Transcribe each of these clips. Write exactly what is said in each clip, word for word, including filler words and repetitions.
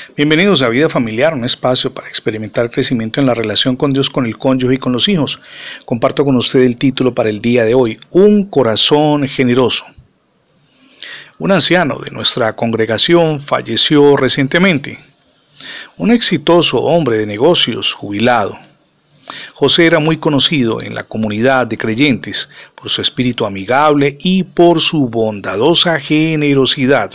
Bienvenidos a Vida Familiar, un espacio para experimentar crecimiento en la relación con Dios, con el cónyuge y con los hijos. Comparto con usted el título para el día de hoy, Un corazón generoso. Un anciano de nuestra congregación falleció recientemente. Un exitoso hombre de negocios, jubilado. José era muy conocido en la comunidad de creyentes por su espíritu amigable y por su bondadosa generosidad.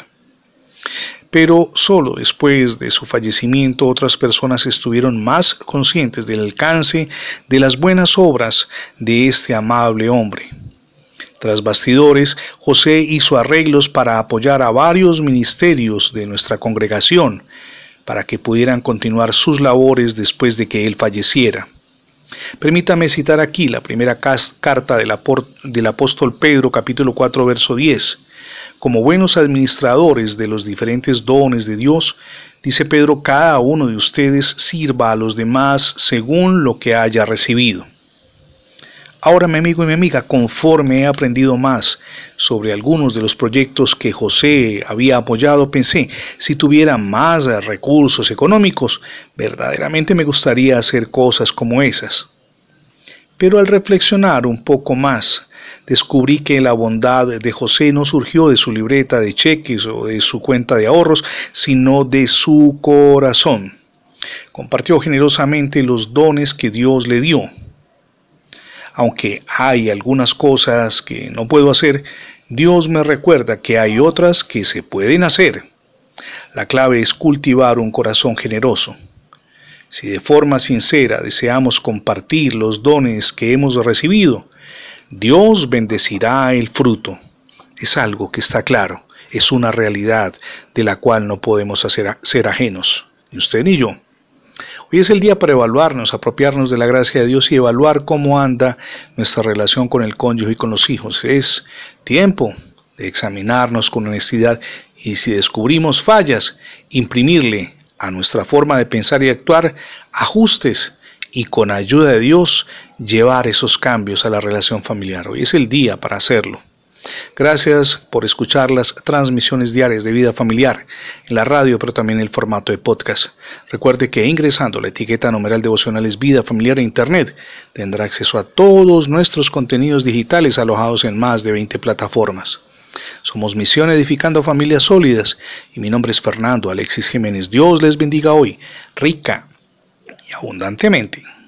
Pero solo después de su fallecimiento otras personas estuvieron más conscientes del alcance de las buenas obras de este amable hombre. Tras bastidores, José hizo arreglos para apoyar a varios ministerios de nuestra congregación, para que pudieran continuar sus labores después de que él falleciera. Permítame citar aquí la primera carta del, del apóstol Pedro, capítulo cuatro, verso diez. Como buenos administradores de los diferentes dones de Dios, dice Pedro, cada uno de ustedes sirva a los demás según lo que haya recibido. Ahora, mi amigo y mi amiga, conforme he aprendido más sobre algunos de los proyectos que José había apoyado, pensé, si tuviera más recursos económicos, verdaderamente me gustaría hacer cosas como esas. Pero al reflexionar un poco más, descubrí que la bondad de José no surgió de su libreta de cheques o de su cuenta de ahorros, sino de su corazón. Compartió generosamente los dones que Dios le dio. Aunque hay algunas cosas que no puedo hacer, Dios me recuerda que hay otras que se pueden hacer. La clave es cultivar un corazón generoso. Si de forma sincera deseamos compartir los dones que hemos recibido, Dios bendecirá el fruto. Es algo que está claro, es una realidad de la cual no podemos hacer, ser ajenos, ni usted ni yo. Hoy es el día para evaluarnos, apropiarnos de la gracia de Dios y evaluar cómo anda nuestra relación con el cónyuge y con los hijos. Es tiempo de examinarnos con honestidad y si descubrimos fallas, imprimirle a nuestra forma de pensar y actuar ajustes y con ayuda de Dios llevar esos cambios a la relación familiar. Hoy es el día para hacerlo. Gracias por escuchar las transmisiones diarias de Vida Familiar en la radio, pero también en el formato de podcast. Recuerde que ingresando la etiqueta numeral devocionales Vida Familiar en Internet tendrá acceso a todos nuestros contenidos digitales alojados en más de veinte plataformas. Somos Misión Edificando Familias Sólidas y mi nombre es Fernando Alexis Jiménez. Dios les bendiga hoy, rica y abundantemente.